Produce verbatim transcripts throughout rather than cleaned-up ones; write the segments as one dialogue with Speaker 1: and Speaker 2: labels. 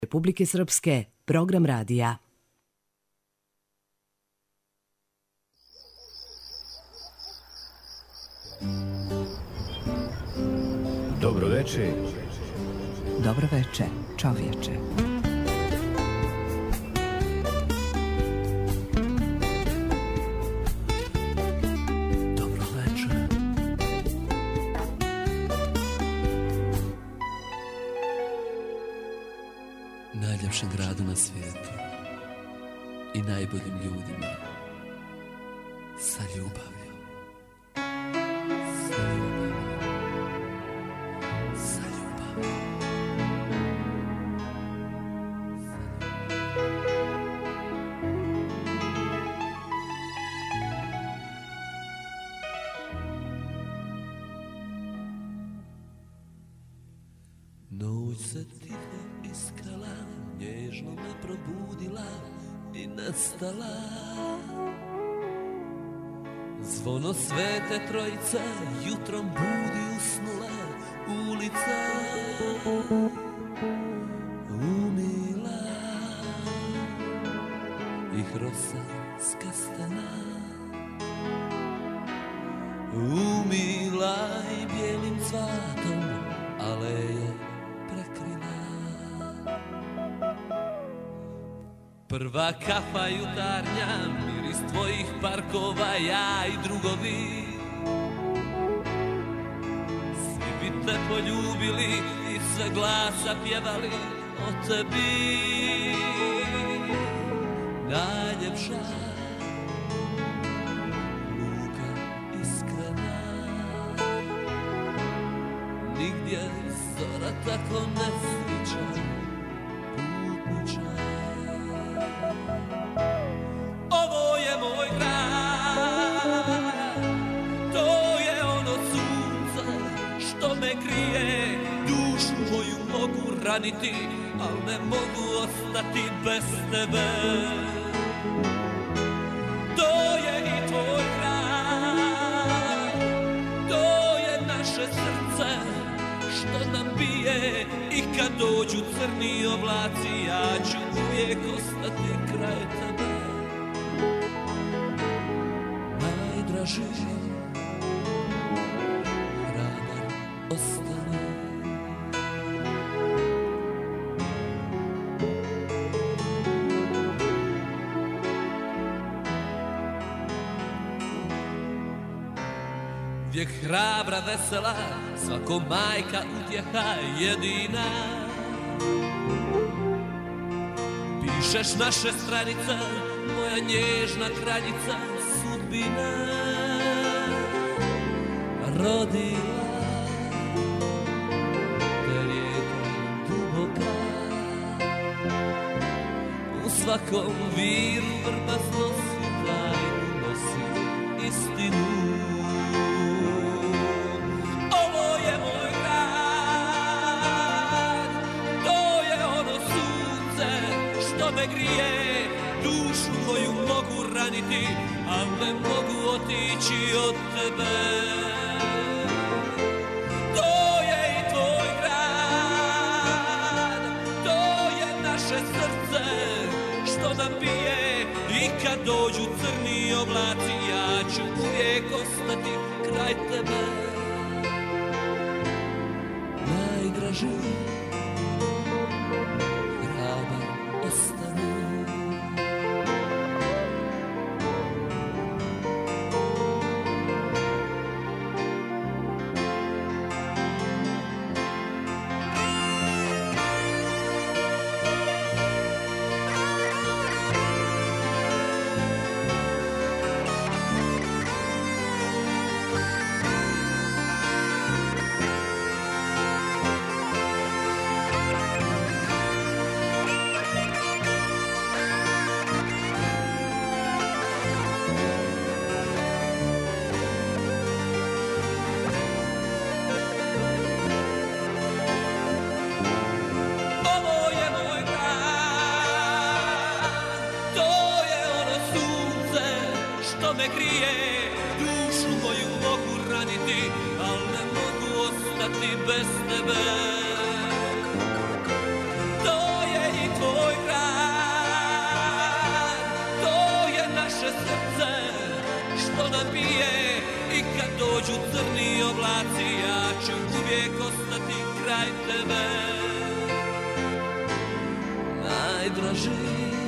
Speaker 1: Republike Srpske, program radija.
Speaker 2: Dobro veče.
Speaker 3: Dobro veče, čovječe.
Speaker 2: Dobro veče.
Speaker 4: Najljepšem gradu na svijetu i najboljim ljudima, sa ljubavlju, sa ljubavlju, sa ljubavlju. Noć se tiho iskrala, nježno me probudila i nestala. Zvono Svete Trojice jutrom budi usnule ulice. Umila ih rosa s kestena, umila i bijelim cvatom aleje prekrila. Prva kafa jutarnja, miris tvojih parkova, ja i drugovi. Svi bi te poljubili i sve glasa pjevali o tebi. Najljepša luka iskrena, nigdje zora tako ne sviđa putniča. Ovo je moj grad, to je ono sunce što me grije, dušu moju mogu raniti, al ne mogu ostati bez tebe. To je i tvoj grad, to je naše srce što nam bije, i kad dođu crni oblaci ja ću uvijek ostati kraj tebe. Najdraži, hrabar ostani. Vijek hrabra, vesela, svako majka utjeha jedina. Pišeš naše stranice, moja nježna kraljica sudbina. Rodila te rijeka duboka, u svakom viru vrba nosi tajnu, nosi istinu. Ovo je moj grad, to je ono sunce što me grije, dušu moju mogu raniti, al ne mogu otići od tebe. To je i tvoj grad, to je naše srce što nam bije, i kad dođu crni oblaci ja ću uvijek ostati kraj tebe. Najdraži, hrabar ostani. me krije, dušu moju mogu raniti, al ne mogu ostati bez tebe. To je dođu crni oblaci, ja ću uvijek ostati kraj tebe. Najdraži,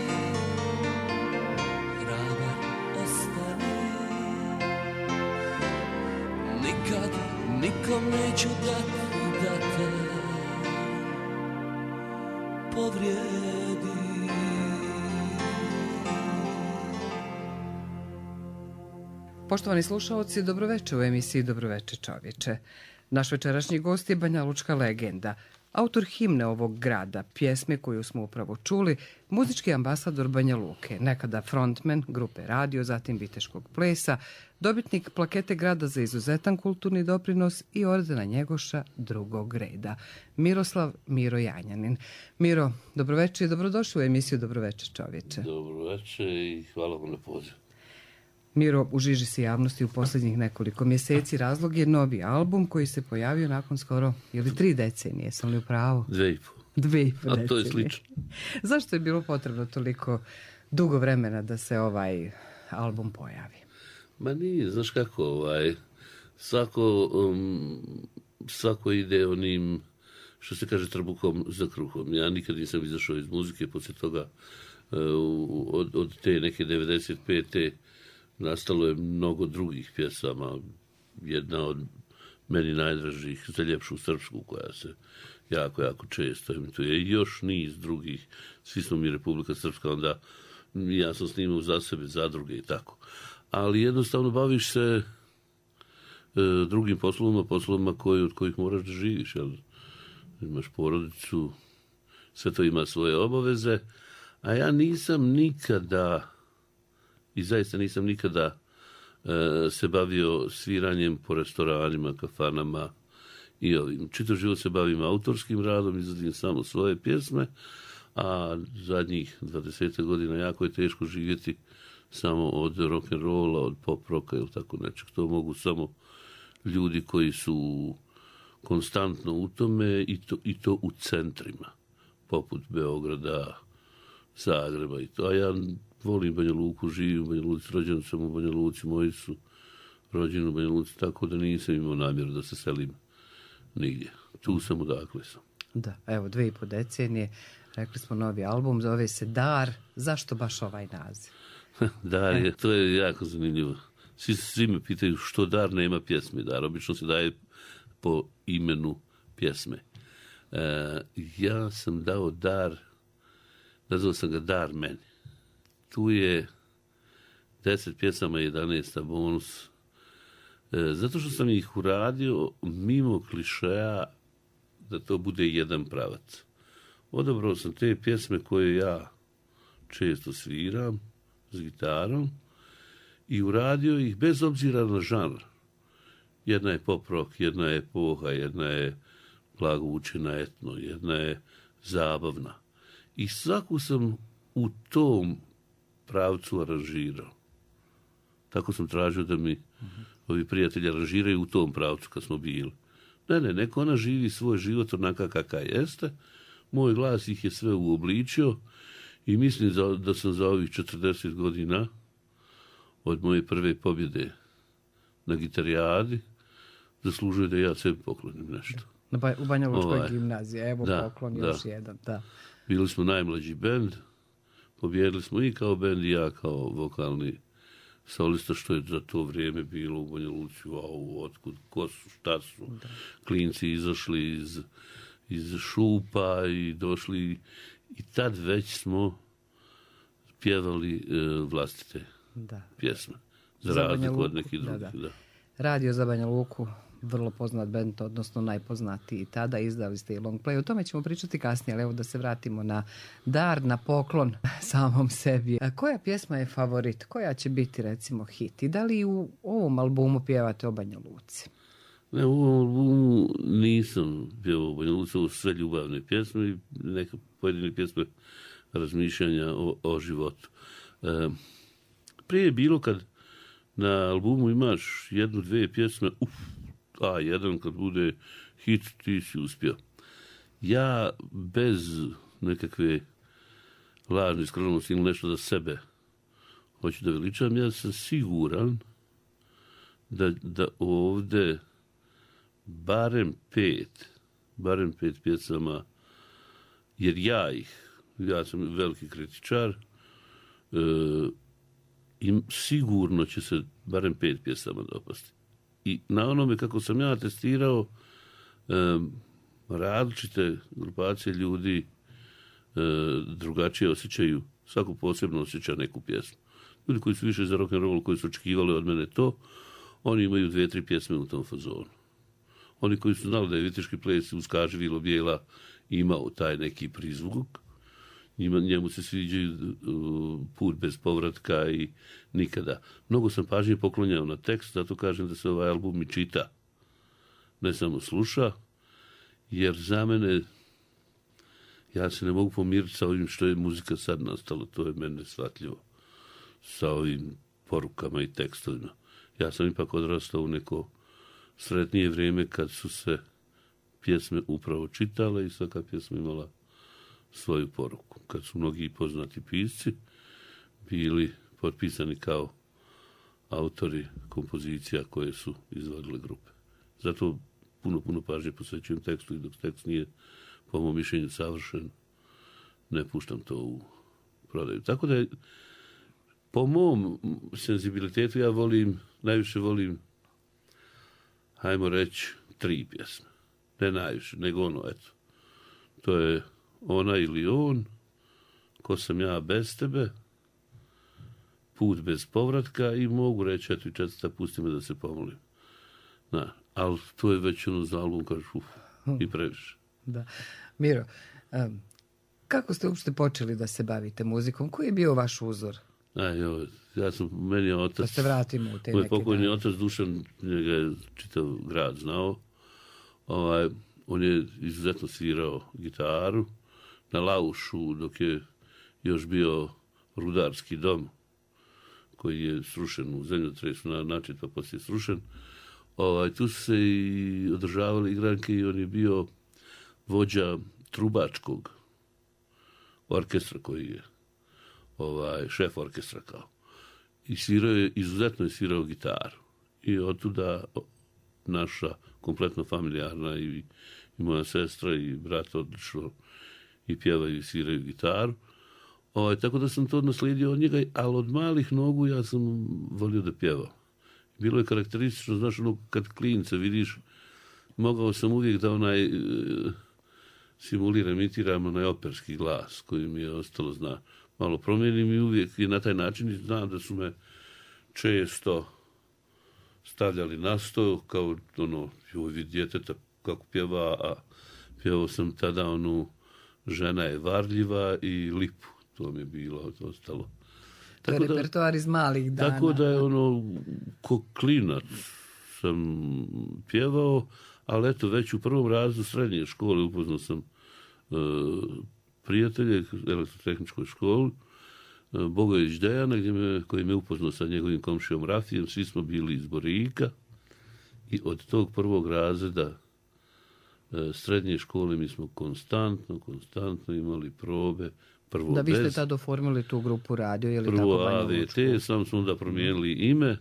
Speaker 4: hrabar ostani, nikad nikom neću dati da te povrijedi.
Speaker 3: Poštovani slušaoci, dobroveče u emisiji Dobroveče čovječe. Naš večerašnji gost je banjalučka legenda, autor himne ovog grada, pjesme koju smo upravo čuli, muzički ambasador Banja Luke, nekada frontman grupe Radio, zatim Viteškog plesa, dobitnik plakete grada za izuzetan kulturni doprinos i ordena Njegoša drugog reda, Miroslav Miro Janjanin. Miro, dobroveče i dobrodošli u emisiju Dobroveče čovječe.
Speaker 5: Dobroveče i hvala vam na poziv.
Speaker 3: Miro, u žiži si javnosti u posljednjih nekoliko mjeseci. Razlog je novi album koji se pojavio nakon skoro, ili tri decenije, sam li u pravu?
Speaker 5: Dve i po.
Speaker 3: Dve i po decenije.
Speaker 5: A to je slično.
Speaker 3: Zašto je bilo potrebno toliko dugo vremena da se ovaj album pojavi?
Speaker 5: Ma nije, znaš kako, ovaj, svako, um, svako ide onim, što se kaže, trbukom za kruhom. Ja nikad nisam izašao iz muzike, poslije toga uh, od, od te neke devedeset pete nastalo je mnogo drugih pjesama. Jedna od meni najdražih, Za ljepšu srpsku, koja se jako, jako često emituje. I još niz drugih. Svi smo mi Republika Srpska, onda ja sam snimao za sebe, zadruge i tako. Ali jednostavno baviš se e, drugim poslovima, poslovima koji, od kojih moraš da živiš. Jel? Imaš porodicu, sve to ima svoje obaveze. A ja nisam nikada... I zaista nisam nikada e, se bavio sviranjem po restoranima, kafanama i ovim. Čitav život se bavim autorskim radom, izvodim samo svoje pjesme, a zadnjih dvadeset godina jako je teško živjeti samo od rock'n'rolla, od pop rocka ili tako nečeg. To mogu samo ljudi koji su konstantno u tome i to, i to u centrima, poput Beograda, Zagreba i to. A ja volim Banja Luku, živim u Banja Luci, rođen sam u Banja Luci, moji su rođeni u Banja Luci, tako da nisam imao namjeru da se selim nigdje. Tu sam, odakle sam.
Speaker 3: Da, evo, dve i po decenije, rekli smo novi album, zove se Dar. Zašto baš ovaj naziv?
Speaker 5: Dar je, to je jako zanimljivo. Svi, svi me pitaju što Dar nema pjesme. Dar obično se daje po imenu pjesme. E, ja sam dao Dar, nazvao sam ga Dar meni. Tu je deset pjesama, jedanaesta bonus. E, zato što sam ih uradio mimo klišeja da to bude jedan pravac. Odabrao sam te pjesme koje ja često sviram s gitarom i uradio ih bez obzira na žanr. Jedna je pop rock, jedna je epoha, jedna je blago učena etno, jedna je zabavna. I svaku sam u tom pravcu aranžirao. Tako sam tražio da mi uh-huh. ovi prijatelji aranžiraju u tom pravcu kad smo bili. Ne, ne, neko ona živi svoj život onaka kaka jeste. Moj glas ih je sve uobličio i mislim da, da sam za ovih četrdeset godina od moje prve pobjede na gitarijadi zaslužuje da ja sebi poklonim nešto.
Speaker 3: Na ba- u Banja Lučkoj
Speaker 5: ovaj,
Speaker 3: gimnaziji, evo
Speaker 5: da,
Speaker 3: poklon
Speaker 5: da.
Speaker 3: još jedan. Da.
Speaker 5: Bili smo najmlađi bend, pobjedili smo i kao bend i ja kao vokalni solista, što je za to vrijeme bilo u Banja Luci. Wow, otkud, ko su, šta su. Da. Klinci izašli iz, iz šupa i došli i tad već smo pjevali e, vlastite da. pjesme. Za, za razliku od nekih drugih. Da, da. Da.
Speaker 3: Radio za Banja Luku, vrlo poznat bend, odnosno najpoznatiji tada, izdali ste i long play. O tome ćemo pričati kasnije, ali evo da se vratimo na Dar, na poklon samom sebi. A koja pjesma je favorit? Koja će biti, recimo, hit? I da li u ovom albumu pjevate o Banja Luci?
Speaker 5: Ne, u ovom albumu nisam pjevao o Banja Luci, ovo sve ljubavne pjesme i neke pojedine pjesme razmišljanja o, o životu. E, prije je bilo kad na albumu imaš jednu, dve pjesme, uf, a jedan kad bude hit, ti si uspio. Ja bez nekakve lažne skromnosti ili nešto za sebe hoću da veličam, ja sam siguran da, da ovde barem pet, barem pet pjesama, jer ja ih, ja sam veliki kritičar, e, i sigurno će se barem pet pjesama dopasti. I na onome kako sam ja testirao, e, različite grupacije ljudi e, drugačije osjećaju, svako posebno osjeća neku pjesmu. Ljudi koji su više za rock and roll, koji su očekivali od mene to, oni imaju dvije, tri pjesme u tom fazonu. Oni koji su znali da je Viteški ples uz Kaži Vilo Bijela imao taj neki prizvuk, njima, njemu se sviđaju uh, Put bez povratka i Nikada. Mnogo sam pažnje poklonjao na tekst, zato kažem da se ovaj album i čita, ne samo sluša, jer za mene, ja se ne mogu pomiriti sa ovim što je muzika sad nastala, to je meni neshvatljivo, sa ovim porukama i tekstovima. Ja sam ipak odrastao u neko sretnije vrijeme kad su se pjesme upravo čitale i svaka pjesma imala svoju poruku. Kad su mnogi poznati pisci bili potpisani kao autori kompozicija koje su izvodile grupe. Zato puno, puno pažnje posvećujem tekstu i dok tekst nije, po mom mišljenju, savršen, ne puštam to u prodaju. Tako da je, po mom senzibilitetu, ja volim, najviše volim, hajmo reći, tri pjesme. Ne najviše, nego ono, eto. To je Ona ili on, Ko sam ja bez tebe, Put bez povratka i mogu reći, eto i četvrta, Pusti me da se pomolim. Da, ali to je već ono za album, kažu, uf, i previše.
Speaker 3: Da. Miro, um, kako ste uopšte počeli da se bavite muzikom? Koji je bio vaš uzor?
Speaker 5: Aj, jo, ja sam, meni je otac...
Speaker 3: Da se vratimo u te
Speaker 5: moj
Speaker 3: neke
Speaker 5: pokojni
Speaker 3: dane.
Speaker 5: otac Dušan, njega je čitav grad znao. Ovaj, on je izuzetno svirao gitaru na Laušu, dok je još bio rudarski dom, koji je srušen u zemljotresu na način, pa poslije srušen. Ovaj, tu su se i održavali igranke i on je bio vođa trubačkog orkestra koji je ovaj, šef orkestra kao. I svirao je, izuzetno je svirao gitaru. I otuda naša kompletno familijarna i, i moja sestra i brat odlično i pjevaju i sviraju gitaru. Ovaj, tako da sam to naslijedio od njega, ali od malih nogu ja sam volio da pjevao. Bilo je karakteristično, znaš, ono, kad klince vidiš, mogao sam uvijek da onaj e, simuliram, imitiram onaj operski glas koji mi je ostalo, zna, malo promijenim i uvijek i na taj način znam da su me često stavljali na sto, kao ono, joj vid djeteta kako pjeva, a pjevao sam tada onu Žena je varljiva i Lipu, to mi je bilo ostalo.
Speaker 3: To je repertoar iz malih dana.
Speaker 5: Tako da je ono, ko klinac sam pjevao, ali eto, već u prvom razredu srednje škole upoznao sam uh, prijatelje elektrotehničkoj školi, uh, Bogović Dejana, gdje me, koji me upoznao sa njegovim komšijom Rafijem, svi smo bili iz Borika i od tog prvog razreda uh, srednje škole mi smo konstantno, konstantno imali probe. Prvo
Speaker 3: da vi ste
Speaker 5: bez,
Speaker 3: tad oformili tu grupu radio, je li tako
Speaker 5: prvo
Speaker 3: Banja
Speaker 5: A V T,
Speaker 3: Lučku?
Speaker 5: sam smo onda promijenili ime.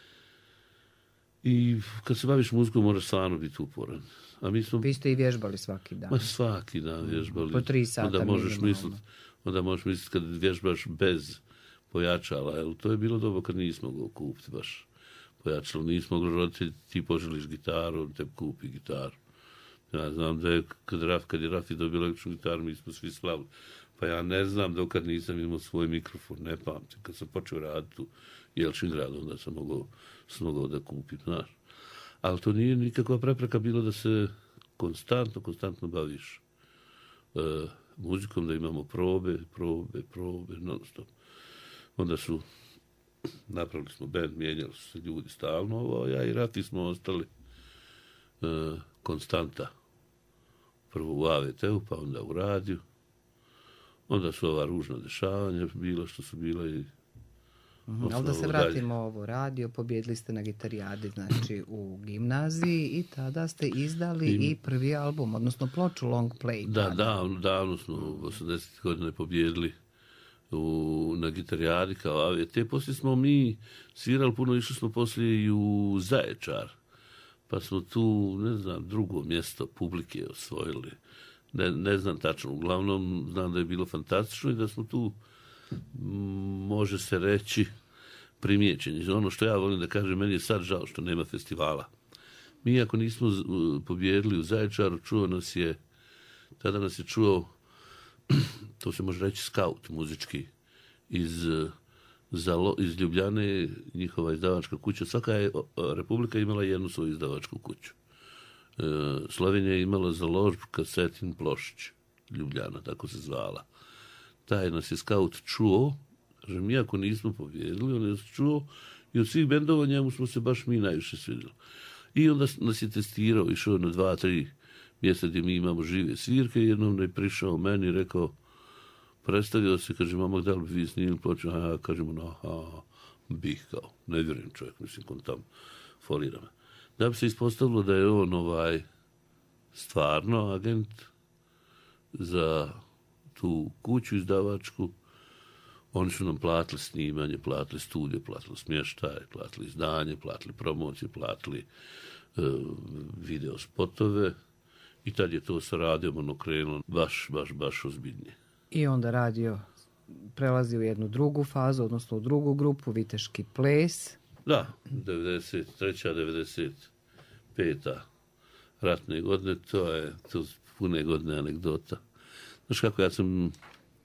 Speaker 5: I kad se baviš muzikom, moraš stvarno biti uporan. A mi smo...
Speaker 3: Vi ste i vježbali svaki dan.
Speaker 5: Ma svaki dan vježbali.
Speaker 3: Po tri sata
Speaker 5: onda možeš
Speaker 3: minimalno.
Speaker 5: misliti, onda možeš misliti kad vježbaš bez pojačala. Jel, to je bilo dobro kad nismo mogli kupiti baš pojačalo. Nismo mogli roditelji, ti poželiš gitaru, on te kupi gitaru. Ja znam da je kad, Raf, kad je Rafi dobio električnu gitaru, mi smo svi slavili. Pa ja ne znam dokad nisam imao svoj mikrofon, ne pamtim. Kad sam počeo raditi u Jelčingradu, onda sam mogao, sam mogao da kupim, znaš. Ali to nije nikakva prepreka bilo da se konstantno, konstantno baviš uh, muzikom, da imamo probe, probe, probe, non stop. Onda su, napravili smo band, mijenjali su se ljudi stalno, ovo, ja i Rafi smo ostali uh, konstanta. Prvo u A V T-u, pa onda u radiju. Onda su ova ružna dešavanja bila što su bila i...
Speaker 3: Mhm, ali da se vratimo ovo radio, pobjedili ste na gitarijadi, znači u gimnaziji i tada ste izdali i, i prvi album, odnosno ploču Long Play.
Speaker 5: Da, davno, davno smo u osamdesetih godine pobjedili u, na gitarijadi kao avije. Te poslije smo mi svirali puno, išli smo poslije i u Zaječar. Pa smo tu, ne znam, drugo mjesto publike osvojili. Ne, ne znam tačno, uglavnom znam da je bilo fantastično i da smo tu, može se reći, primijećeni. Ono što ja volim da kažem, meni je sad žao što nema festivala. Mi ako nismo pobjedili u Zaječaru, čuo nas je, tada nas je čuo, to se može reći, skaut muzički iz, iz Ljubljane, njihova izdavačka kuća. Svaka je republika imala jednu svoju izdavačku kuću. Slovenija je imala Založb Kasetin Plošć, Ljubljana, tako se zvala. Taj nas je skaut čuo, kažem, mi ako nismo pobjedili, on je čuo i od svih bendova njemu smo se baš mi najviše svidjeli. I onda nas je testirao, išao na dva, tri mjesta gdje mi imamo žive svirke i jednom je prišao meni i rekao, predstavio se, kaže, mama, da li bi vi snimili ploču? A ja kažemo, no, aha, bih kao, ne vjerujem čovjek, mislim, kon tam folira me. Da bi se ispostavilo da je on ovaj stvarno agent za tu kuću izdavačku, oni su nam platili snimanje, platili studije, platili smještaje, platili izdanje, platili promocije, platili uh, video spotove i tad je to sa radijom ono krenulo baš, baš, baš ozbiljnije.
Speaker 3: I onda radio prelazi u jednu drugu fazu, odnosno u drugu grupu, Viteški ples.
Speaker 5: Da, devedeset treća devedeset peta ratne godine, to je to pune godine anegdota. Znaš kako, ja sam uh,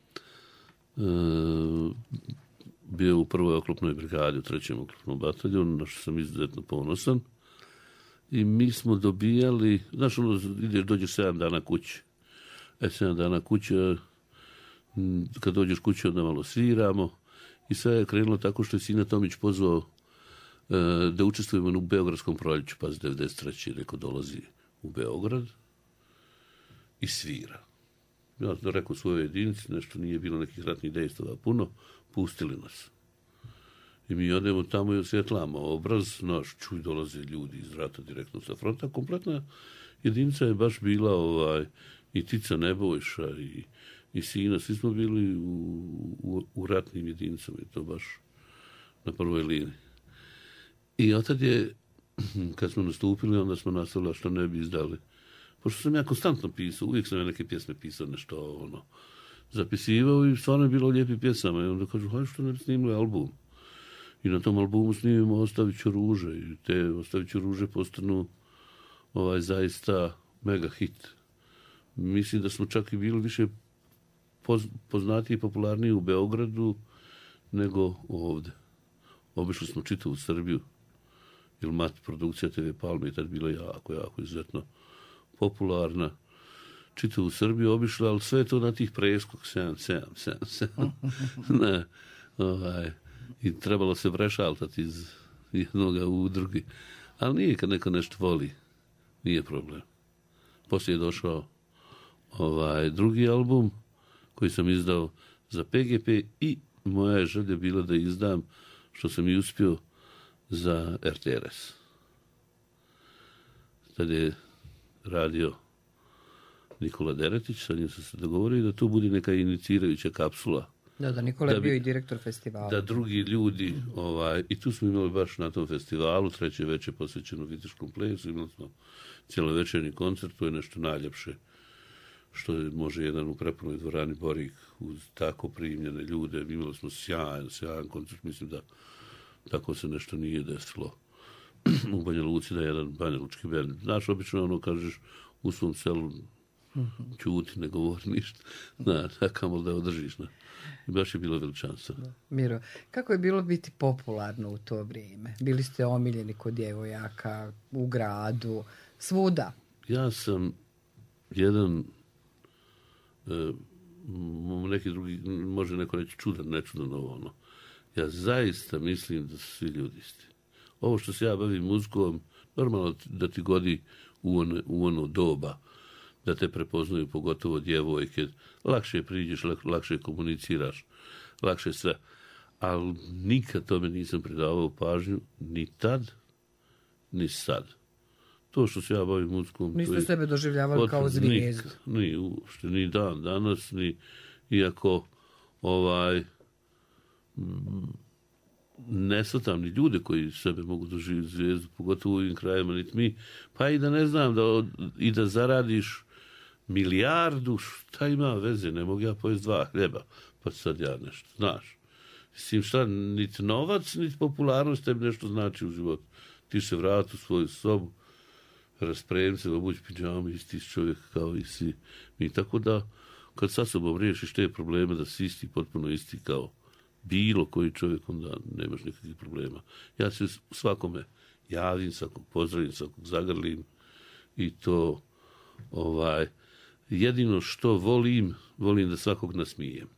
Speaker 5: bio u prvoj oklopnoj brigadi, u trećem oklopnom bataljonu, na što sam izuzetno ponosan. I mi smo dobijali, znaš, ono, ideš, dođeš sedam dana kući. E, sedam dana kući, kad dođeš kući, onda malo sviramo. I sve je krenulo tako što je Sina Tomić pozvao uh, da učestvujemo u Beogradskom proljeću, pa z devedeset treće neko dolazi u Beograd i svira. Ja sam rekao svojoj jedinici, nešto nije bilo nekih ratnih dejstava puno, pustili nas. I mi odemo tamo i osvjetlamo obraz, naš, čuj, dolaze ljudi iz rata direktno sa fronta. Kompletna jedinica je baš bila ovaj, i Tica Nebojša i, i Sina, svi smo bili u, u, u ratnim jedinicama i to baš na prvoj liniji. I otad je, kad smo nastupili, onda smo nastavili što ne bi izdali. Pošto sam ja konstantno pisao, uvijek sam ja neke pjesme pisao, nešto ono, zapisivao i stvarno je bilo lijepi pjesama. I onda kažu, hajde što ne bi snimili album. I na tom albumu snimimo Ostavit ću ruže. I te Ostavit ću ruže postanu ovaj, zaista mega hit. Mislim da smo čak i bili više poz, poznatiji i popularniji u Beogradu nego ovdje. Obišli smo čitavu Srbiju. Jer mat produkcija te ve Palme je tad bila jako, jako izuzetno popularna. Čitavu Srbiju obišla, ali sve to na tih preskok, sedam, sedam, sedam, sedam. Ne, ovaj, i trebalo se vrešaltati iz jednoga u drugi. Ali nije kad neko nešto voli, nije problem. Poslije je došao ovaj drugi album koji sam izdao za Pe Ge Pe i moja je želja bila da izdam, što sam i uspio, za er te er es. Tad je radio Nikola Deretić, sad njim sam se dogovorio da to bude neka inicirajuća kapsula.
Speaker 3: Da, da, Nikola je bio i direktor festivala.
Speaker 5: Da drugi ljudi, ovaj, i tu smo imali baš na tom festivalu, treće večer posvećeno Viteškom plesu, imali smo cijelovečerni koncert, to je nešto najljepše što je, može jedan u prepunoj dvorani Borik uz tako primljene ljude. Imali smo sjajan, sjajan koncert, mislim da tako se nešto nije desilo u Banja Luci, da je jedan banjalučki bend. Znaš, obično ono kažeš u svom selu ćuti, ne govori ništa. Da, kamo da održiš. Ne. I baš je bilo veličanstvo.
Speaker 3: Miro, kako je bilo biti popularno u to vrijeme? Bili ste omiljeni kod djevojaka, u gradu, svuda?
Speaker 5: Ja sam jedan, e, neki drugi, može neko reći čudan, nečudan ovo ono. Ja zaista mislim da su svi ljudi isti. Ovo što se ja bavim muzikom, normalno da ti godi u ono, u ono doba, da te prepoznaju, pogotovo djevojke, lakše priđeš, lakše komuniciraš, lakše sve. Ali nikad tome nisam predavao pažnju, ni tad, ni sad. To što se ja bavim muzikom...
Speaker 3: Niste sebe doživljavali kao zvijezdu?
Speaker 5: Ni uopšte, ni dan danas, ni, iako ovaj... ne shvatam ni ljude koji sebe mogu doživjeti zvijezdu, pogotovo u ovim krajima, niti mi. Pa i da ne znam, da od, i da zaradiš milijardu, šta ima veze, ne mogu ja pojesti dva hljeba, pa sad ja nešto, znaš. Mislim, šta, niti novac, niti popularnost tebi nešto znači u životu. Ti se vrati u svoju sobu, raspremi se, obući pidžamu, isti čovjek kao i svi mi. Tako da, kad sa sobom riješiš te probleme, da si isti, potpuno isti kao bilo koji čovjek, onda nemaš nikakvih problema. Ja se svakome javim, svakog pozdravim, svakog zagrlim i to ovaj, jedino što volim, volim da svakog nasmijem.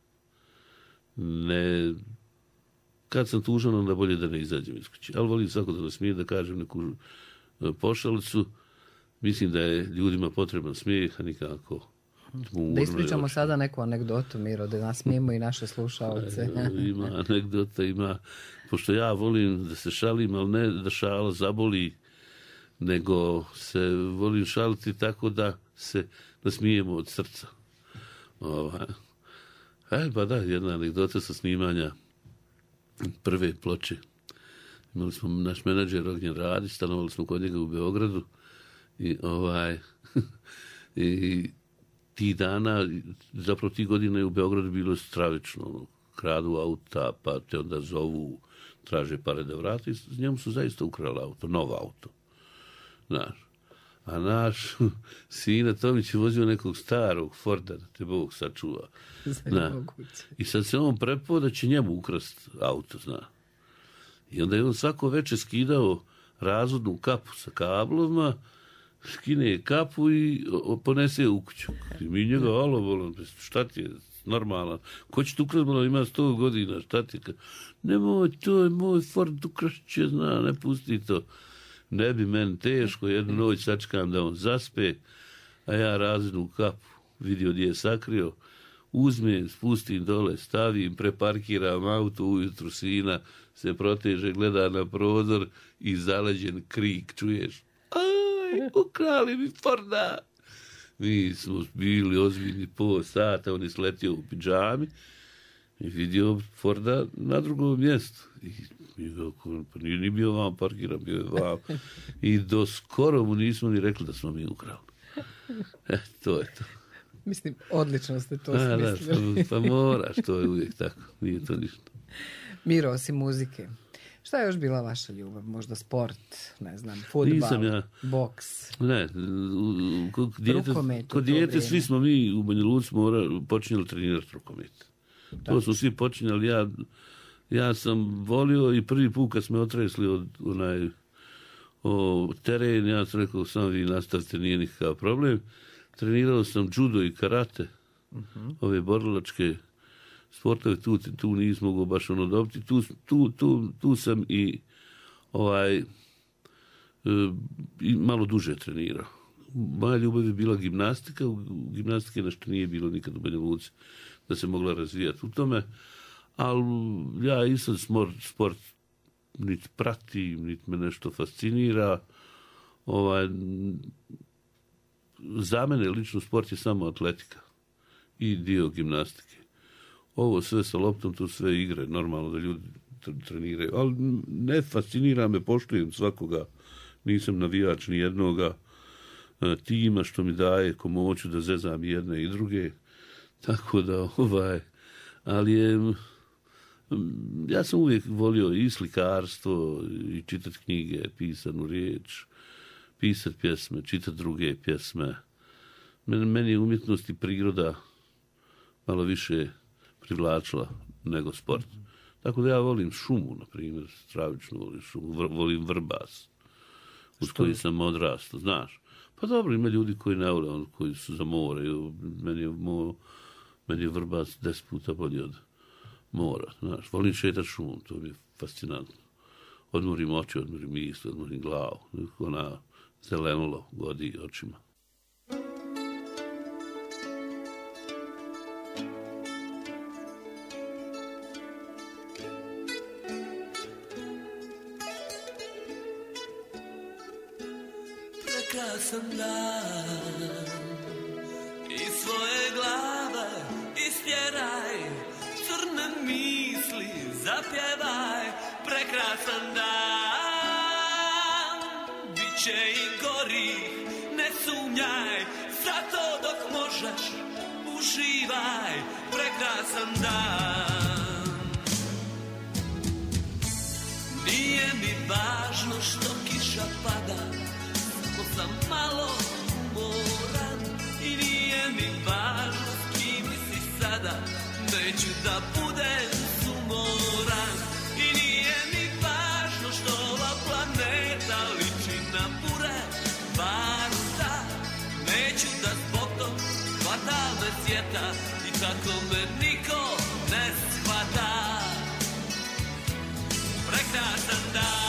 Speaker 5: Ne, kad sam tužan, onda bolje da ne izađem iz kuće. Ali volim svako da nasmijem, da kažem neku pošalicu. Mislim da je ljudima potreban smijeh, a nikako tmurno.
Speaker 3: Da ispričamo sada neku anegdotu, Miro, da nasmijemo i naše slušaoce.
Speaker 5: Ima anegdota, ima, pošto ja volim da se šalim, ali ne da šala zaboli, nego se volim šaliti tako da se nasmijemo od srca. Ovaj. E, pa da, jedna anegdota sa snimanja prve ploče. Imali smo naš menadžer Ognjen Radić, stanovali smo kod njega u Beogradu i ovaj i ti dana, zapravo ti godine u Beogradu bilo stravično, ono, kradu auta, pa te onda zovu, traže pare da vrati, s njemu su zaista ukrali auto, novo auto, znaš. A naš Sina Tomić je vozio nekog starog Forda, da te Bog sačuva. I sad se on prepao da će njemu ukrast auto, zna. I onda je on svako večer skidao razvodnu kapu sa kablovima, skine kapu i ponese je u kuću. I mi njega, alo, volim, šta ti je normalan? Ko će tu ukrast, ima sto godina, šta ti je? Nemoj, to je moj Ford, ukrast će, zna, ne pusti to. Ne bi meni teško, jednu noć sačekam da on zaspe, a ja razinu kapu vidio gdje je sakrio, uzmem, spustim dole, stavim, preparkiram auto, ujutru Sina se proteže, gleda na prozor i zaleđen krik, čuješ? Aj, ukrali mi Forda! Mi smo bili ozbiljni po sata, on je sletio u pidžami i vidio Forda na drugom mjestu. I pa nije ni bio vam parkiran, bio je vam. I do skoro mu nismo ni rekli da smo mi ukrali. E, to je to.
Speaker 3: Mislim, odlično ste to
Speaker 5: A,
Speaker 3: smislili.
Speaker 5: da, pa moraš, to je uvijek tako. Nije to ništa.
Speaker 3: Miro, osim muzike, šta je još bila vaša ljubav? Možda sport, ne znam, fudbal,
Speaker 5: Nisam ja.
Speaker 3: boks?
Speaker 5: Ne, kod dijete,
Speaker 3: Rukomet u
Speaker 5: kod
Speaker 3: to
Speaker 5: dijete
Speaker 3: vrijeme.
Speaker 5: svi smo mi u Banja Luci mora, počinjeli trenirati rukomet. To smo svi počinjali. Ja, ja sam volio i prvi put kad smo otresli od onaj o, teren, ja sam rekao, samo vi nastavite, nije nikakav problem. Trenirao sam judo i karate, uh-huh. ove borilačke sportove, tu, tu nisam mogao baš ono dobiti. Tu, tu, tu, tu sam i ovaj e, i malo duže trenirao. Moja ljubav je bila gimnastika, u gimnastike nešto nije bilo nikad u Banja Luci da se mogla razvijati u tome, ali ja i sad sport, sport niti pratim, niti me nešto fascinira. Ovaj, za mene lično sport je samo atletika i dio gimnastike. Ovo sve sa loptom, to sve igre, normalno da ljudi treniraju, ali ne fascinira me, poštujem svakoga, nisam navijač ni jednoga tima što mi daje komoću da zezam jedne i druge, tako da ovaj, ali je, ja sam uvijek volio i slikarstvo, i čitati knjige, pisanu riječ, pisati pjesme, čitati druge pjesme. Meni je umjetnost i priroda malo više privlačila nego sport. Tako da ja volim šumu, na primjer, stravično volim šumu, volim vrbas, uz koji sam odrastao, znaš. Pa dobro, ima ljudi koji ne vole, on, koji su za more. Meni je, mo, meni je vrbas deset puta bolji od mora, znaš. Volim šetati šumom, to mi je fascinantno. Odmorim oči, odmorim misli, odmorim glavu. Ona zelenilo godi očima.
Speaker 4: Prekrasan dan, iz svoje glave istjeraj crne misli, zapjevaj prekrasan dan. Biće i gori, ne sumnjaj, zato dok možeš uživaj prekrasan dan. Nije mi važno što kiša pada, samo sam malo umoran. I nije mi važno s kim si sada, neću da budem sumoran. I nije mi važno što ova planeta liči na bure baruta. Neću da zbog tog hvata me svijeta i tako me niko ne shvata. Prekrasan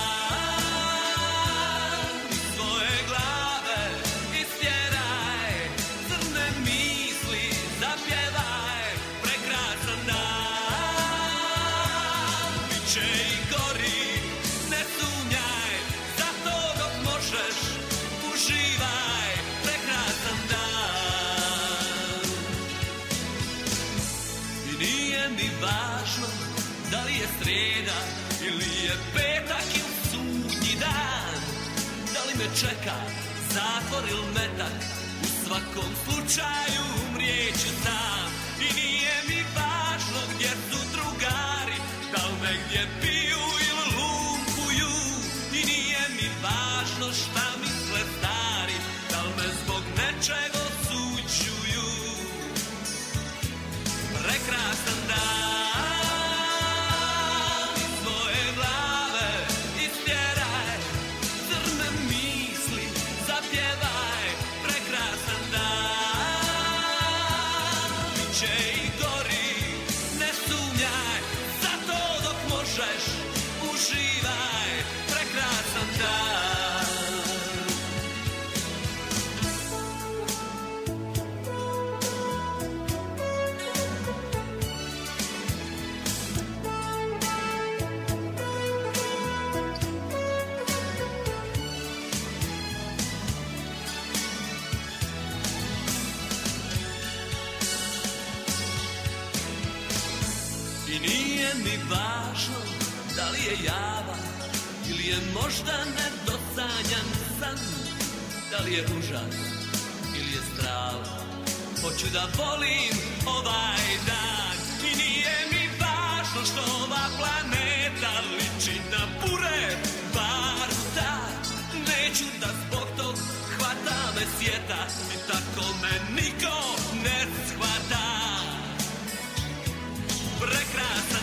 Speaker 4: dan, iz svoje glave istjeraj crne misli, zapjevaj prekrasan dan. Biće i gori, ne sumnjaj, zato dok možeš uživaj prekrasan dan. I nije mi važno da li je srijeda ili je petak ili sudnji dan, da li me čeka zatvor ili metak, u svakom slučaju umrijeću sam. I nije mi važno gdje su drugari, da li negdje piju ili lumpuju. I nije mi važno šta misle stari, da li me zbog nečeg osuđuju. Prekrasan dan, uživaj prekrasan dan. I nije mi važno da li je java ili je možda nedosanjan san, da li je užas ili je strava, hoću da volim ovaj dan. I nije mi važno što ova planeta liči na bure baruta. Neću da zbog tog hvata me svijeta i tako me niko ne shvata. Prekrasan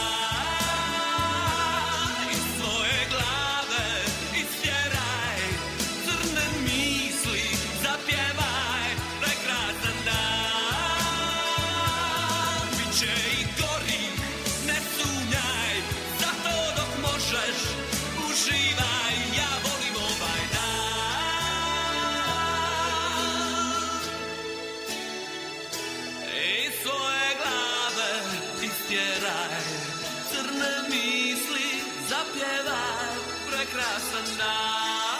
Speaker 4: dan, iz svoje glave istjeraj crne misli, zapjevaj prekrasan dan. Biće i gori, ne sumnjaj, zato dok možeš uživaj, ja volim ovaj dan. Iz svoje glave istjeraj crne misli, zapjevaj prekrasan dan.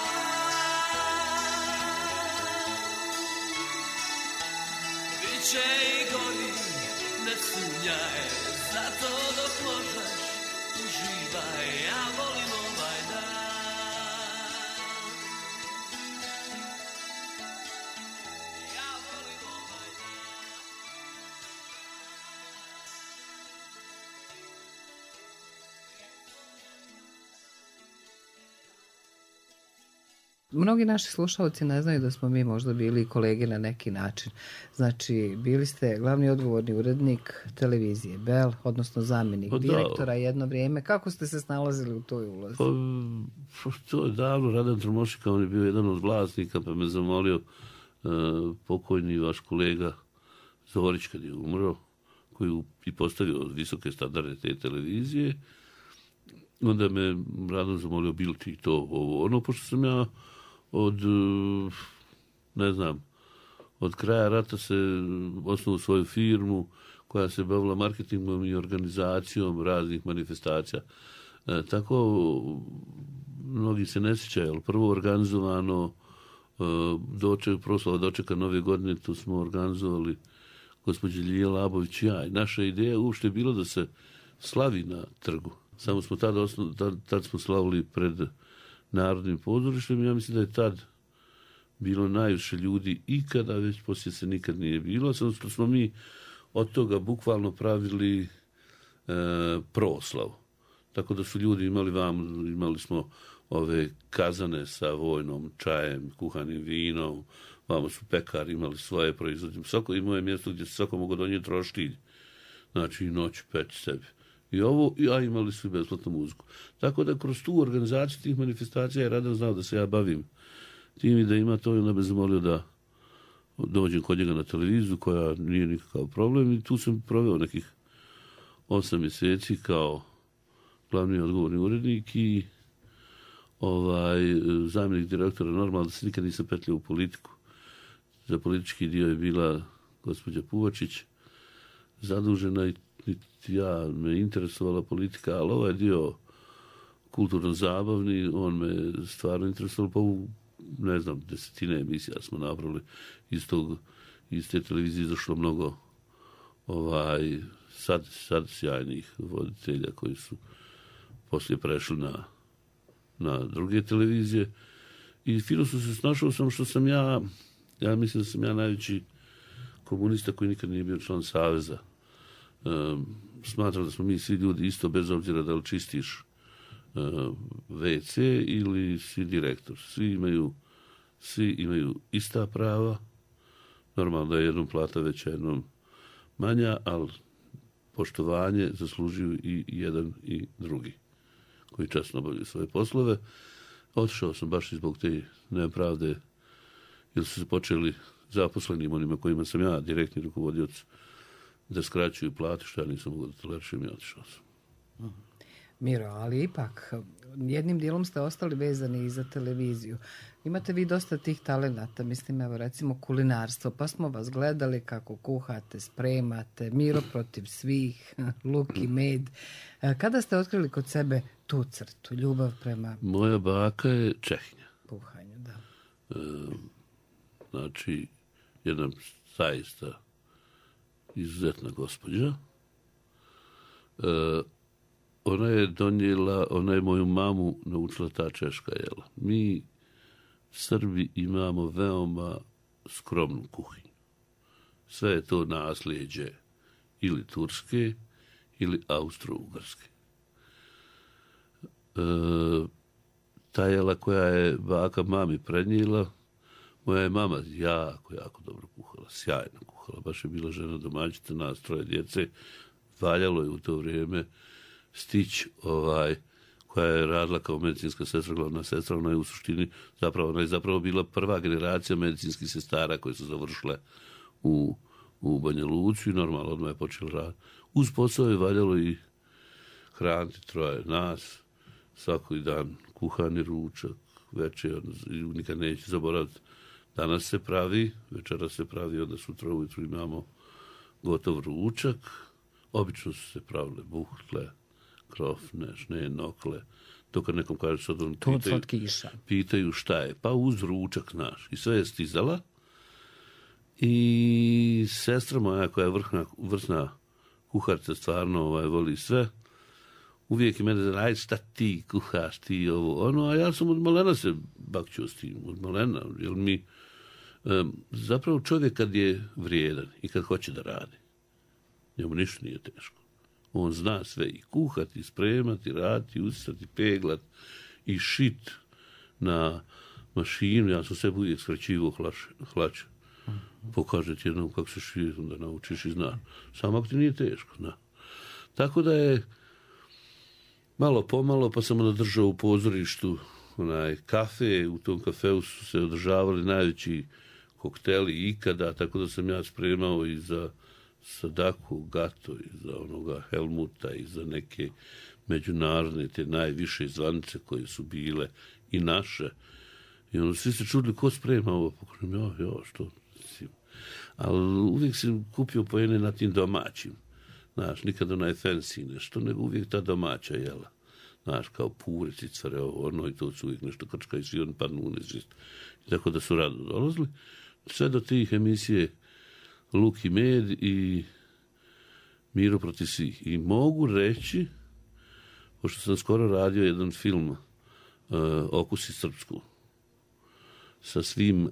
Speaker 4: Biće i gori, ne sumnjaj, zato dok možeš uživaj, ja volim ovaj dan. Ja volim ovaj dan.
Speaker 3: Mnogi naši slušalci ne znaju da smo mi možda bili kolege na neki način. Znači, bili ste glavni odgovorni urednik televizije Bel, odnosno zamjenik
Speaker 5: Pa da.
Speaker 3: direktora jedno vrijeme. Kako ste se snalazili u toj ulozi?
Speaker 5: Pa, to je davno, Radan Trmošika, on je bio jedan od vlasnika, pa me zamolio uh, pokojni vaš kolega Zorić kad je umro, koji je i postavio visoke standarde te televizije. Onda me Radan zamolio, bil ti to ovo ono, pošto sam ja od, ne znam, od kraja rata se osnovao svoju firmu koja se bavila marketingom i organizacijom raznih manifestacija. E, tako, mnogi se ne sjećaju, ali prvo organizovano e, doček, proslava dočeka Nove godine, tu smo organizovali gospođa Ljilja Labović i ja. Naša ideja uopšte je bilo da se slavi na trgu. Samo smo tada, osno, tad, tad smo slavili pred Narodnim pozorištem. Ja mislim da je tad bilo najviše ljudi ikada, već poslije se nikad nije bilo. Samo što smo mi od toga bukvalno pravili e, proslavu. Tako da su ljudi imali vam, imali smo ove kazane sa vojnom čajem, kuhanim vinom, vamo su pekari imali svoje proizvode. Svako imao je mjesto gdje se svako mogao donijeti roštilj. Znači i noć peći sebi. I ovo, ja imali su i besplatnu muziku. Tako da kroz tu organizaciju tih manifestacija je Radan znao da se ja bavim tim i da ima to, i onda me zamolio da dođem kod njega na televiziju, koja nije nikakav problem, i tu sam proveo nekih osam mjeseci kao glavni odgovorni urednik i ovaj, zamjenik direktora. Normalno da se nikad nisam petljao u politiku. Za politički dio je bila gospođa Puvačić zadužena i ja me interesovala politika, ali ovaj dio kulturno-zabavni, on me stvarno interesovalo, pa u, ne znam, desetine emisija smo napravili iz tog, iz te televizije izašlo mnogo ovaj, sad, sad sjajnih voditelja koji su poslije prešli na, na druge televizije. I fino su se snašao sam što sam ja, ja mislim da sam ja najveći komunista koji nikad nije bio član Saveza. Um, smatram da smo mi svi ljudi isto, bez obzira da li čistiš uh, ve ce ili si direktor. Svi imaju, svi imaju ista prava. Normalno da je jednom plata veća, jednom manja, ali poštovanje zaslužuju i jedan i drugi koji časno obavljaju svoje poslove. Otišao sam baš i zbog te nepravde, jer su se počeli zaposlenim onima kojima sam ja direktni rukovodioc da skraćuju plate, što ja nisam mogao da tolerišem i otišao sam.
Speaker 3: Miro, ali ipak jednim dijelom ste ostali vezani i za televiziju. Imate vi dosta tih talenata, mislim, evo recimo kulinarstvo, pa smo vas gledali kako kuhate, spremate, Miro protiv svih, luk i med. Kada ste otkrili kod sebe tu crtu, ljubav prema...
Speaker 5: Moja baka je Čehinja.
Speaker 3: Kuhanju, da.
Speaker 5: E, znači, jedna zaista izuzetna gospođa. E, ona je donijela, ona je moju mamu naučila ta češka jela. Mi, Srbi, imamo veoma skromnu kuhinju. Sve je to nasljeđe ili turske ili austro-ugarske. E, ta jela koja je baka mami prenijela, moja je mama jako, jako dobro kuhala, sjajno kuhala, baš je bila žena domaćica, nas troje djece, valjalo je u to vrijeme stići ovaj, koja je radila kao medicinska sestra, glavna sestra, ona je u suštini, zapravo, ona je zapravo bila prva generacija medicinskih sestara koje su završile u, u Banja Luci i normalno odmah je počela raditi. Uz posao je valjalo i hraniti troje nas, svaki dan kuhani ručak, večer, nikad neće zaboraviti. Danas se pravi, večera se pravi, onda sutra ujutru imamo gotov ručak. Obično su se pravile buhtle, krofne, šnenokle. To kad nekom kaže sad on pitaju, pitaju šta je. Pa uz ručak naš. I sve je stizala. I sestra moja koja je vrhna, vrsna kuharca, stvarno ovaj, voli sve, uvijek je mene da aj šta ti kuhaš, ti ovo, ono, a ja sam od malena se bakćio s tim, od malena, jer mi, um, zapravo čovjek kad je vrijedan i kad hoće da radi, njemu ništa nije teško. On zna sve i kuhati, i spremati, raditi, usisati, peglat i šit na mašinu. Ja sam sebi uvijek skraćivo hlače. Pokaže ti jednom kako se šije, onda naučiš i zna. Samo ako ti nije teško, zna. Tako da je malo pomalo, pa sam onda držao u pozorištu onaj kafe, u tom kafeu su se održavali najveći kokteli ikada, tako da sam ja spremao i za Sadaku, Gato, i za onoga Helmuta, i za neke međunarodne, te najviše zvanice koje su bile i naše. I onda svi se čudili, ko sprema ovo? Pokažem, ja, ja, što? Ali uvijek sam kupio pojene na tim domaćim. Znaš, nikad onaj fancy nešto, nego uvijek ta domaća jela. Znaš, kao pureci, cvare, ono, i to su uvijek nešto krčka i svi oni padnu unizist. I tako da su rado dolazili. Sve do tih emisije Luk i med i Miro protiv svih. I mogu reći, pošto sam skoro radio jedan film uh, Okusi srpsku, sa svim, uh,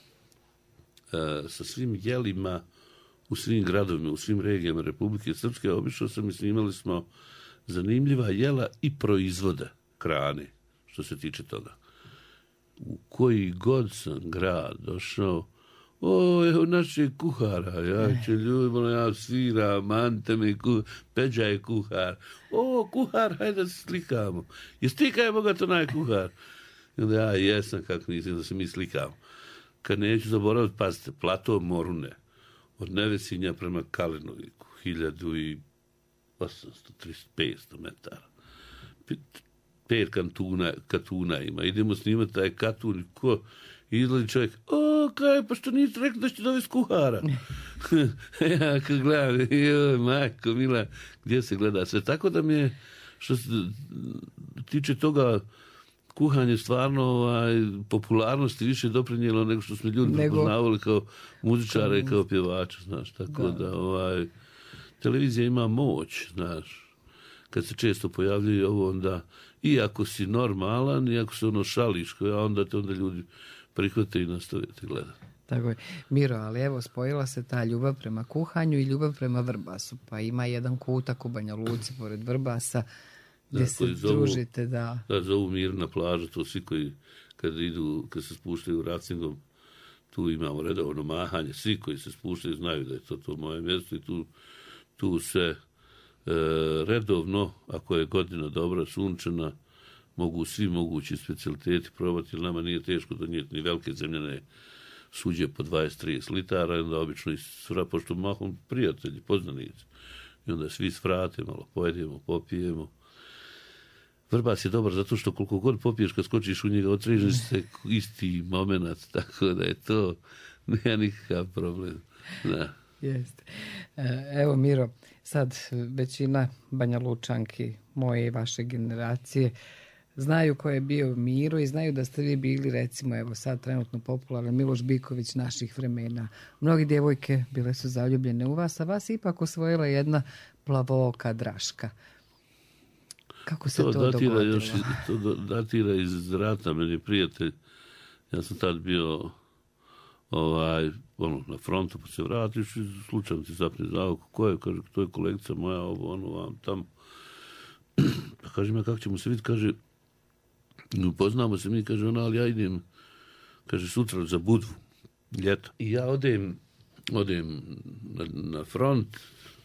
Speaker 5: sa svim jelima u svim gradovima, u svim regijama Republike Srpske, obično sam i snimali smo zanimljiva jela i proizvode hrane, što se tiče toga. U koji god sam grad došao, o, evo našeg kuhara, ja ću ljubilo, ja sviram, Ante mi, ku, Peđa je kuhar. O, kuhar, hajde da se slikamo. Jesi ti kaj bogato najkuhar? I onda ja jesam, kako nisam, da se mi slikamo. Kad neću zaboraviti, pazite, plato Morune, od Nevesinja prema Kalinoviku, hiljadu i osamsto, tristo, petsto metara. Pet kantuna, katuna ima. Idemo snimati taj katun, ko izgleda čovjek, o, kaj, pa što niste rekli da ćete dovesti kuhara? Ja kad gledam, joj, majko, mila, gdje se gleda sve? Tako da mi je, što se tiče toga, kuhanje stvarno ovaj, popularnosti više doprinijelo nego što smo ljudi nego... prepoznavali kao muzičare i kao pjevača, znaš, tako da, da ovaj, televizija ima moć, znaš, kad se često pojavljaju ovo, onda, iako si normalan, iako se ono šališ, a onda te onda ljudi prihvate i nastavite gledati.
Speaker 3: Tako je. Miro, ali evo, spojila se ta ljubav prema kuhanju i ljubav prema Vrbasu, pa ima jedan kutak u Banja Luci pored Vrbasa, gdje da, se zovu, družite, da...
Speaker 5: Da, zovu Mirna plaža, to svi koji kad idu, kad se spuštaju Racingom, tu imamo redovno mahanje, svi koji se spuštaju znaju da je to to moje mjesto i tu, tu se e, redovno, ako je godina dobra, sunčana, mogu svi mogući specijaliteti probati, jer nama nije teško donijeti ni velike zemljane suđe po dvadeset trideset litara, i onda obično i svra, pošto mahom prijatelji, poznanici, i onda svi svrate, malo pojedemo, popijemo. Vrbas je dobar zato što koliko god popiješ, kad skočiš u njega, otrežeš se isti moment, tako da je to nema nikakav problem. Da.
Speaker 3: Jeste. Evo, Miro, sad većina Banja Lučanki, moje i vaše generacije, znaju ko je bio Miro i znaju da ste vi bili, recimo, evo sad trenutno popularan Miloš Biković naših vremena. Mnogi djevojke bile su zaljubljene u vas, a vas ipak osvojila jedna plavooka Draška. Kako se to, to datira dogodilo? Još,
Speaker 5: to datira iz rata, meni prijatelj, ja sam tad bio ovaj, ono, na frontu, pa se vratiš i slučajno ti zapne za oko, ko je, kaže, to je kolegica moja, ovo, ono, vam, tamo. Pa kaže me, kako ćemo se vidjeti, kaže, upoznamo se mi, kaže ona, ali ja idem, kaže, sutra za Budvu, ljeto. I ja odem, odem na, na front,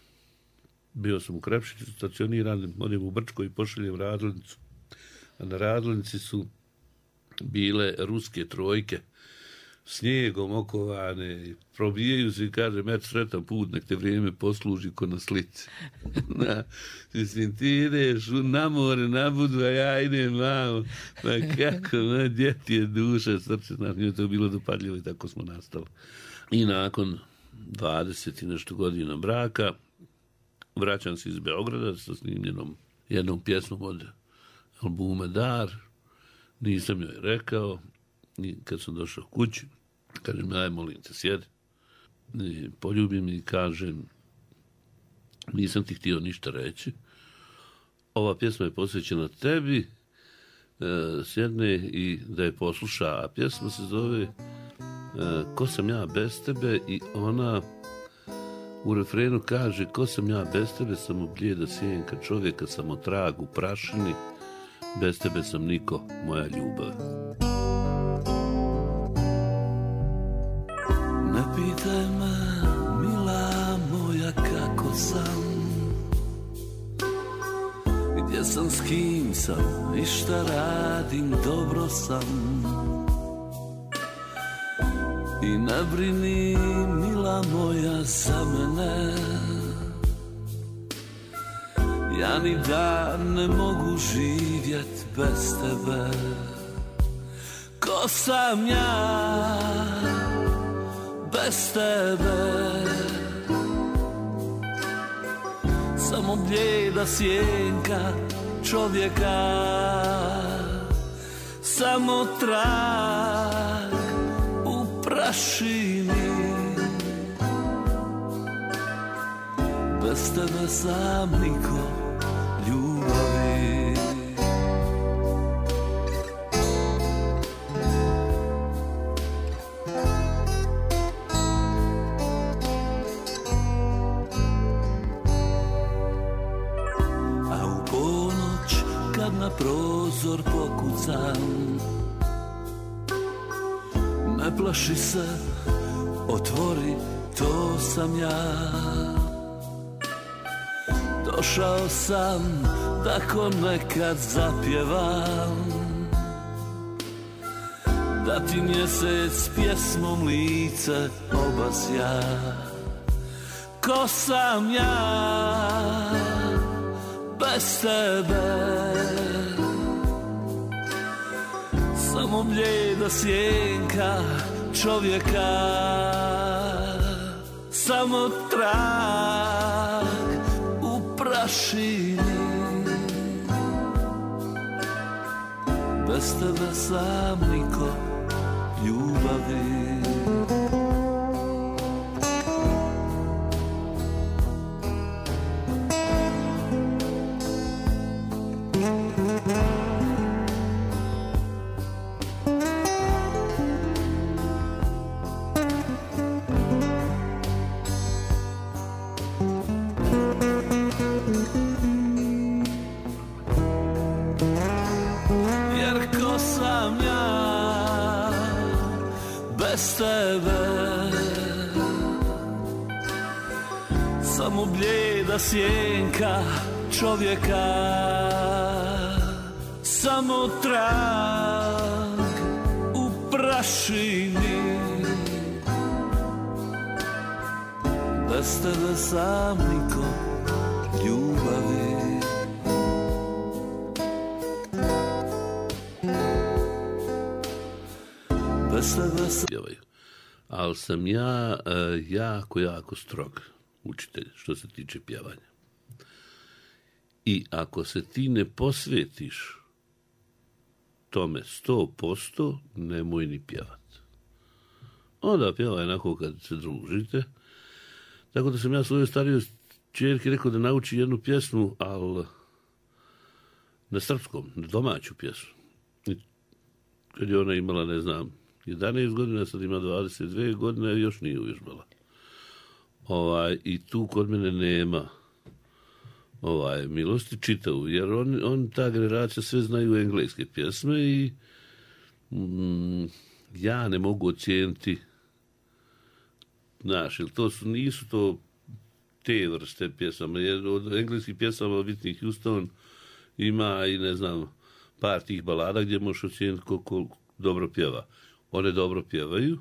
Speaker 5: bio sam u Krepšiću, stacioniran, odem u Brčko i pošaljem Radlinicu. A na Radlinici su bile ruske trojke, snijegom okovane, probijaju se i kaže, met sretan put, nek te vrijeme posluži ko na slici. Na, mislim, ti ideš na more, na Budvu, a ja idem vamo. Pa kako, ma, gdje ti je duša, srce, znači, nije to bilo dopadljivo i tako smo nastali. I nakon dvadeset i nešto godina braka, vraćam se iz Beograda sa snimljenom jednom pjesmom od albuma Dar. Nisam joj rekao. I kad sam došao kući, kažem, aj, molim te, sjedi. I poljubim i kažem, nisam ti htio ništa reći. Ova pjesma je posvećena tebi, e, sjedne i da je posluša. A pjesma se zove e, Ko sam ja bez tebe, i ona u refrenu kaže, ko sam ja bez tebe, samo blijeda sjenka čovjeka, samo trag u prašini, bez tebe sam niko, moja ljubav.
Speaker 4: Ne pitaj me, mila moja, kako sam, gdje sam, s kim sam i šta radim, dobro sam. I ne brini, mila moja, za mene, ja ni dan ne mogu živjet bez tebe. Ko sam ja bez tebe, samo blijeda sjenka čovjeka, samo trag u prašini, bez tebe sam niko ljubavi. A u ponoć kad na prozor pokucam, ne plaši se, otvori, to sam ja. Došao sam da ko nekad zapjevam, da ti mjesec pjesmom lice obasja. Ko sam ja bez tebe, samo blijeda sjenka čovjeka, samo trag u prašini. Bez tebe sam niko ljubavi. Bez tebe samo blijeda sjenka čovjeka, samo trag u prašini. Bez tebe sam niko ljubavi.
Speaker 5: Ali sam ja jako, jako strog učitelj što se tiče pjevanja. I ako se ti ne posvetiš tome sto posto, nemoj ni pjevat. Onda pjevaj onako kad se družite. Tako da sam ja svojoj starijoj čerki rekao da nauči jednu pjesmu, ali na srpskom, na domaću pjesmu. I kad je ona imala, ne znam, jedanaest godina, sad ima dvadeset dvije godine, još nije uvježbala. Ovaj, i tu kod mene nema ovaj, milosti čitavu, jer on, on, ta generacija sve znaju engleske pjesme i mm, ja ne mogu ocijeniti, znaš, jer to su, nisu to te vrste pjesama, jer od engleskih pjesama Whitney Houston ima i ne znam, par tih balada gdje možeš ocijeniti koliko dobro pjeva. One dobro pjevaju,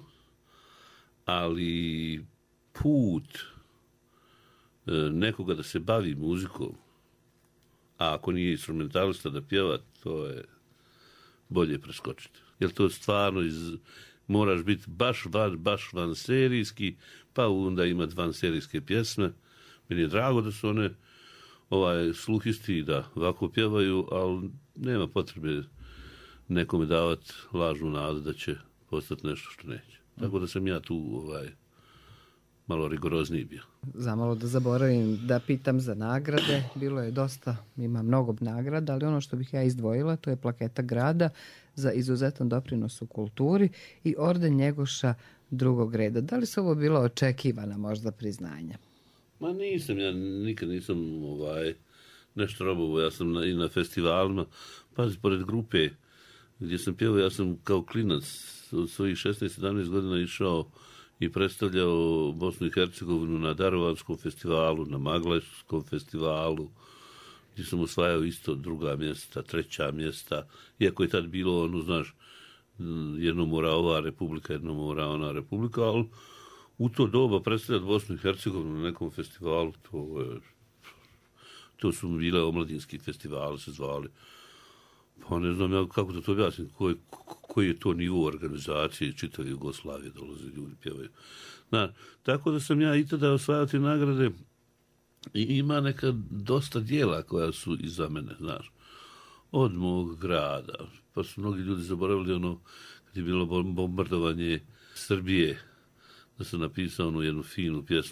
Speaker 5: ali put nekoga da se bavi muzikom, a ako nije instrumentalista da pjeva, to je bolje preskočiti. Jer to stvarno iz, moraš biti baš, baš, baš vanserijski, pa onda imati vanserijske pjesme. Meni je drago da su one ovaj, sluhisti da ovako pjevaju, ali nema potrebe nekome davati lažnu nadu da će postati nešto što neće. Tako da sam ja tu ovaj, malo rigorozniji bio.
Speaker 3: Zamalo da zaboravim da pitam za nagrade. Bilo je dosta, ima mnogo nagrada, ali ono što bih ja izdvojila, to je plaketa grada za izuzetan doprinos u kulturi i orden Njegoša drugog reda. Da li su ovo bila očekivana možda priznanja?
Speaker 5: Ma nisam, ja nikad nisam ovaj, nešto robovo. Ja sam na, i na festivalima, pazi, pored grupe gdje sam pjevao, ja sam kao klinac od svojih šesnaest sedamnaest godina išao i predstavljao Bosnu i Hercegovinu na Darovanskom festivalu, na Maglajskom festivalu, gdje sam osvajao isto druga mjesta, treća mjesta, iako je tad bilo, ono, znaš, jedno mora ova republika, jedno mora ona republika, ali u to doba predstavljati Bosnu i Hercegovinu na nekom festivalu, to je, to su bile omladinski festivali, se zvali. Pa ne znam ja kako da to objasnim, koji, koji je to nivo organizacije, čitave Jugoslavije dolaze ljudi, pjevaju. Na, tako da sam ja i tada osvajao te nagrade i ima neka dosta dijela koja su iza mene, znaš, od mog grada. Pa su mnogi ljudi zaboravili ono, kad je bilo bombardovanje Srbije, da sam napisao onu jednu finu pjesmu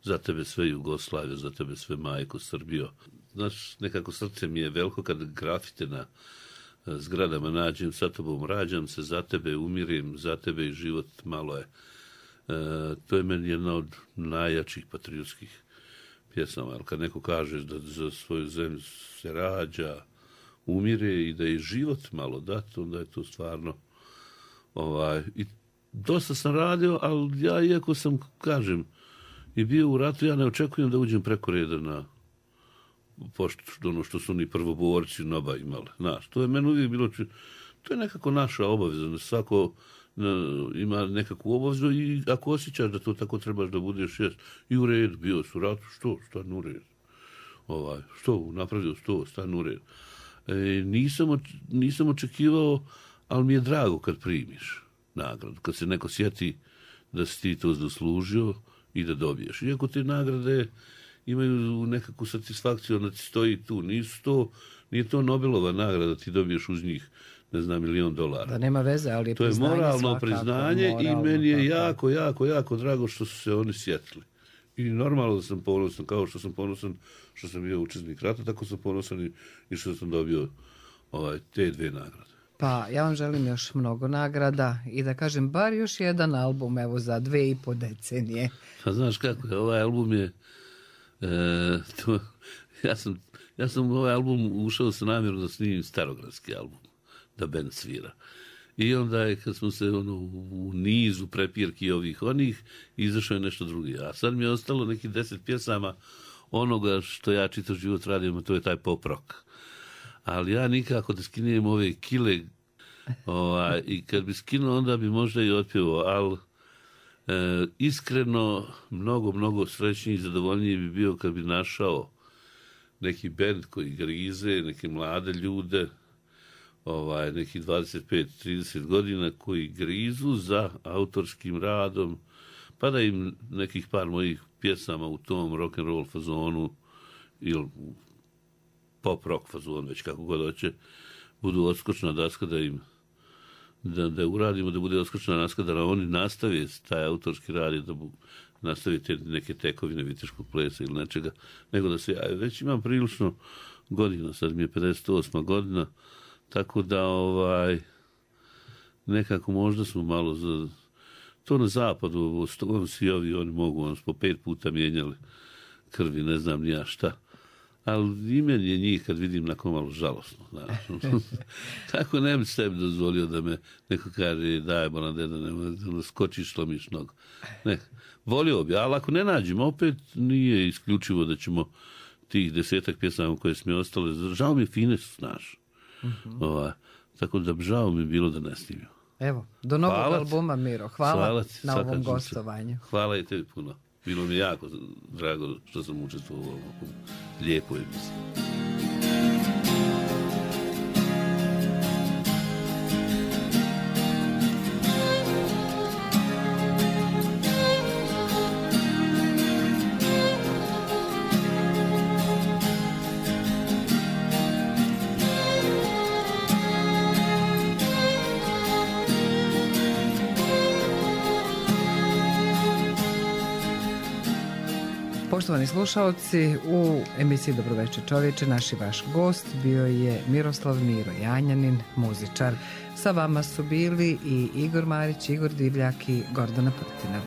Speaker 5: za tebe sve Jugoslavije, za tebe sve majko Srbijo. Znaš, nekako srce mi je veliko kad grafite na zgradama nađem, sa tobom rađam se, za tebe umirim, za tebe i život malo je. E, to je meni jedna od najjačih patriotskih pjesama. Ali kad neko kaže da za svoju zemlju se rađa, umire i da je život malo dat, onda je to stvarno ovaj, i dosta sam radio, ali ja iako sam, kažem, i bio u ratu, ja ne očekujem da uđem preko reda na pošto ono što su ni prvoborci noba imali. Znaš, to je meni uvijek bilo, to je nekako naša obaveza, svako ima nekakvu obavezu i ako osjećaš da to tako trebaš da budeš, jest, i u redu, bio su u ratu, što, stan u redu. Ovaj, što, napravio sto, stan u redu. E, nisam, nisam očekivao, ali mi je drago kad primiš nagradu, kad se neko sjeti da si ti to zaslužio i da dobiješ. Iako te nagrade imaju nekakvu satisfakciju, onda ti stoji tu. Nisu to, nije to Nobelova nagrada, ti dobiješ uz njih, ne znam, milion dolara.
Speaker 3: Da nema veze, ali je
Speaker 5: to je moralno svakako, priznanje moralno, i meni je tako. jako, jako, jako drago što su se oni sjetili. I normalno da sam ponosan, kao što sam ponosan što sam bio učesnik rata, tako sam ponosan i što sam dobio ovaj, te dve nagrade.
Speaker 3: Pa ja vam želim još mnogo nagrada i da kažem bar još jedan album, evo za dve i po decenije.
Speaker 5: Pa znaš kako je, ovaj album je e, to, ja sam ja sam u ovaj album ušao sa namjerom da snimim starogradski album, da bend svira. I onda je kad smo se ono, u nizu prepirki ovih onih, izašao je nešto drugi. A sad mi je ostalo nekih deset pjesama onoga što ja čitav život radim, a to je taj pop rock. Ali ja nikako da skinem ove kile ovaj, i kad bi skinuo onda bi možda i otpjevao, ali e, iskreno mnogo, mnogo srećniji i zadovoljniji bi bio kad bi našao neki bend koji grize, neke mlade ljude, ovaj, neki dvadeset pet trideset godina koji grizu za autorskim radom, pa da im nekih par mojih pjesama u tom rock and roll fazonu ili pop rock fazon, već kako god hoće, budu odskočna daska da im da, da uradimo, da bude odskočna daska da oni nastave taj autorski rad i da bu, nastave te neke tekovine viteškog plesa ili nečega, nego da se ja već imam prilično godina, sad mi je pedeset osma godina, tako da ovaj nekako možda smo malo za to na zapadu, on svi ovi, oni mogu, on po pet puta mijenjali krvi, ne znam ni ja šta. Ali imen je njih kad vidim nakon malo žalosno. Tako ne bi sebi dozvolio da me neko kaže daj bolande da ne skočiš slomiš nogu. Ne, volio bi, ali ako ne nađemo, opet nije isključivo da ćemo tih desetak pjesama koje su mi ostale, žao mi je fine su, znaš. Uh-huh. Ova, tako da žao mi je bilo da ne snimio.
Speaker 3: Evo, do novog hvala albuma, Miro. Hvala, hvala ti, na ovom gostovanju.
Speaker 5: Hvala i tebi puno. Bilo mi jako drago što sam učestvovao u ovom lijepoj emisiji.
Speaker 3: Poštovani slušaoci, u emisiji Dobroveče čovječe naš i vaš gost bio je Miroslav Miro Janjanin, muzičar. Sa vama su bili i Igor Marić, Igor Divljak i Gordana Prtina.